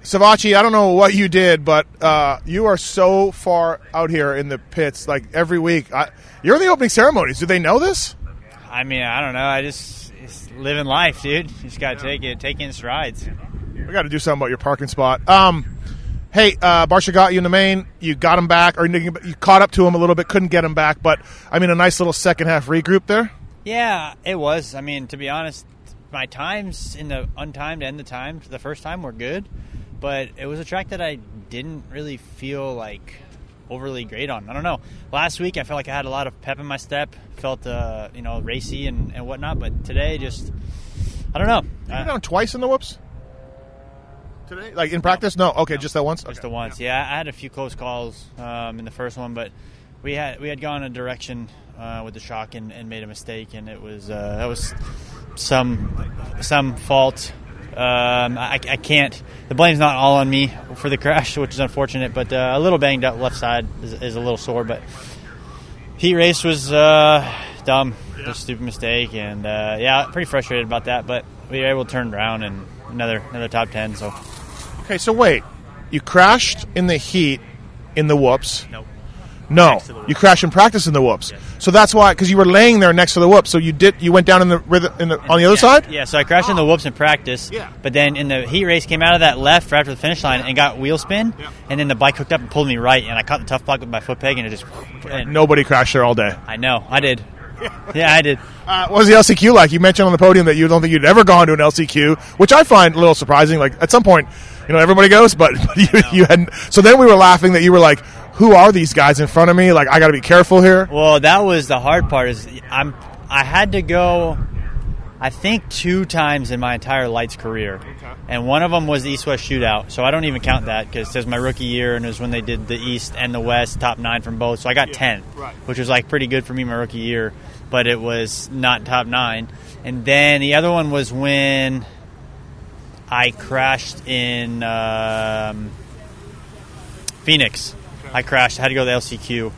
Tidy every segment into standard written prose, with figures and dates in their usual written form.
Savachi, I don't know what you did, but you are so far out here in the pits, like every week. You're in the opening ceremonies. Do they know this? I mean, I don't know. It's living life, dude. You just got to take in strides. We got to do something about your parking spot. Hey, Barcia got you in the main. You got him back, or you caught up to him a little bit, couldn't get him back, but, I mean, a nice little second half regroup there? Yeah, it was. I mean, to be honest, my times in the untimed and the timed the first time were good, but it was a track that I didn't really feel like overly great on. I don't know. Last week I felt like I had a lot of pep in my step, felt racy and whatnot, but today just I don't know. You were down twice in the whoops today, like in practice? No, okay, just that once. Just the once. Yeah, I had a few close calls in the first one, but we had gone a direction with the shock and made a mistake, and it was that was some fault. I can't. The blame's not all on me for the crash, which is unfortunate. But a little banged up left side is a little sore. But heat race was dumb, just a stupid mistake, and pretty frustrated about that. But we were able to turn around and another top 10. So okay, so wait, you crashed in the heat in the whoops? Nope. No, you crashed in practice in the whoops. Yes. So that's why, because you were laying there next to the whoops. So you went down on the other side. Yeah, so I crashed in the whoops in practice. Yeah. But then in the heat race, came out of that left right after the finish line and got wheel spin. Yeah. And then the bike hooked up and pulled me right, and I caught the tough block with my foot peg, and it just. And nobody crashed there all day. I know, I did. Yeah, I did. What was the LCQ like? You mentioned on the podium that you don't think you'd ever gone to an LCQ, which I find a little surprising. Like at some point, everybody goes, but you hadn't. So then we were laughing that you were like, who are these guys in front of me? Like, I got to be careful here. Well, that was the hard part. I had to go, I think, 2 times in my entire lights career, and one of them was the East-West Shootout. So I don't even count that because it was my rookie year, and it was when they did the East and the West top 9 from both. So I got 10, which was like pretty good for me my rookie year, but it was not top 9. And then the other one was when I crashed in Phoenix. I crashed. I had to go to the LCQ.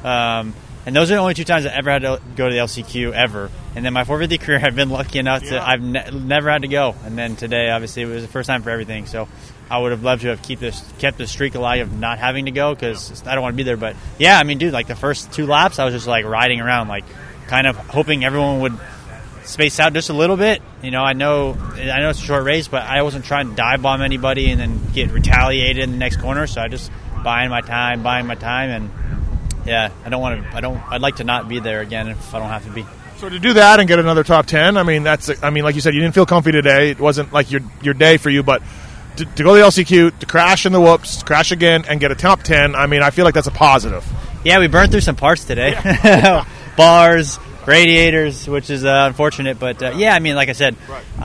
And those are the only 2 times I ever had to go to the LCQ ever. And then my 450 career, I've been lucky enough to I've never had to go. And then today, obviously, it was the first time for everything. So I would have loved to have kept the streak alive of not having to go because I don't want to be there. But, yeah, I mean, dude, like the first 2 laps, I was just like riding around, like kind of hoping everyone would space out just a little bit. I know it's a short race, but I wasn't trying to dive bomb anybody and then get retaliated in the next corner. So I just buying my time, and yeah, I'd like to not be there again if I don't have to be. So to do that and get another top 10, like you said, you didn't feel comfy today. It wasn't like your day for you, but to go to the LCQ, to crash in the whoops, crash again, and get a top 10, I feel like that's a positive. Yeah, we burned through some parts today. Bars, radiators, which is unfortunate, but like I said,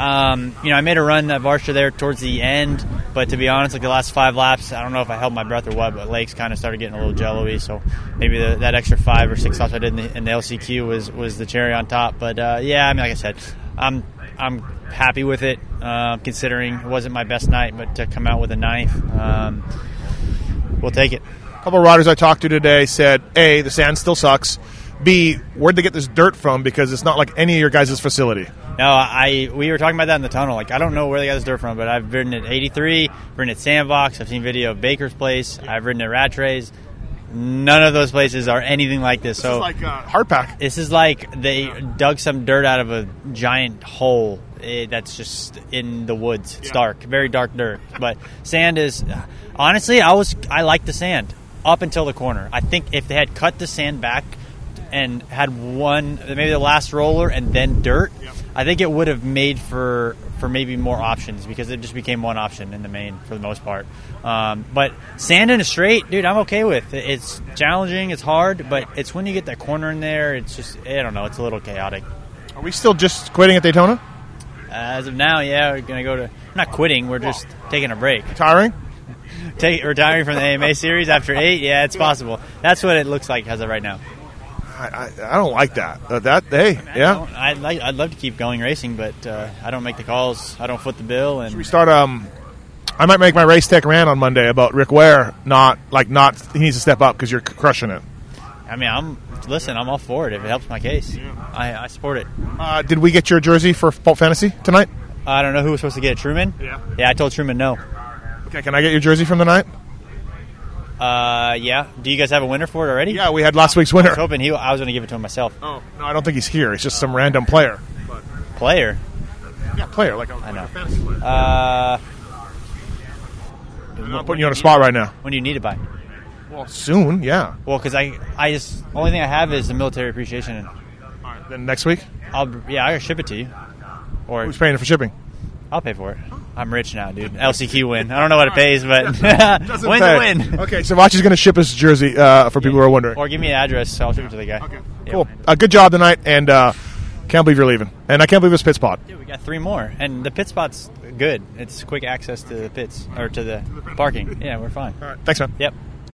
I made a run at Barcia there towards the end, but to be honest, like the last 5 laps, I don't know if I held my breath or what, but legs kind of started getting a little jello-y, so maybe that extra 5 or 6 laps I did in the LCQ was the cherry on top. But like I said, I'm happy with it, considering it wasn't my best night, but to come out with a 9th, we'll take it. A couple of riders I talked to today said, A, the sand still sucks. B, where'd they get this dirt from? Because it's not like any of your guys' facility. No, we were talking about that in the tunnel. Like, I don't know where they got this dirt from, but I've ridden at 83, ridden at Sandbox, I've seen video of Baker's Place, I've ridden at Rattrays. None of those places are anything like this. This is like hardpack. This is like they dug some dirt out of a giant hole that's just in the woods. It's dark, very dark dirt. But sand is, honestly, I like the sand up until the corner. I think if they had cut the sand back and had maybe the last roller and then dirt, I think it would have made for maybe more options because it just became one option in the main for the most part. But sand in a straight, dude, I'm okay with. It's challenging, it's hard, but it's when you get that corner in there, it's just, I don't know, it's a little chaotic. Are we still just quitting at Daytona? As of now, yeah, we're going to go to, not quitting, we're just taking a break. Retiring? Retiring from the AMA series after 8? Yeah, it's possible. That's what it looks like as of right now. I don't like that. I'd love to keep going racing, but I don't make the calls. I don't foot the bill. And should we start? I might make my race tech rant on Monday about Rick Ware. He needs to step up because you're crushing it. I mean, I'm all for it if it helps my case. Yeah. I support it. Did we get your jersey for Pulp Fantasy tonight? I don't know who was supposed to get it. Truman? Yeah. Yeah, I told Truman no. Okay, can I get your jersey from the night? Yeah. Do you guys have a winner for it already? Yeah, we had last week's I winner. was hoping I was going to give it to him myself. Oh, no, I don't think he's here. It's just some random player. Player? Yeah, player, like I know. a fantasy player. I'm not putting you on a spot right now. When do you need it by? Well, soon, yeah. Well, because I just only thing I have is the military appreciation. All right, then next week? I can ship it to you. Or Who's paying for shipping? I'll pay for it. I'm rich now, dude. LCQ win. I don't know what it pays, but win's pay. a win. Okay, Savachi's going to ship his jersey for people who are wondering. Or give me an address, I'll ship it to the guy. Okay, Yeah. cool. Good job tonight, and can't believe you're leaving. And I can't believe this pit spot. Dude, we got 3 more, and the pit spot's good. It's quick access to the pits or to the parking. Yeah, we're fine. All right, thanks, man. Yep.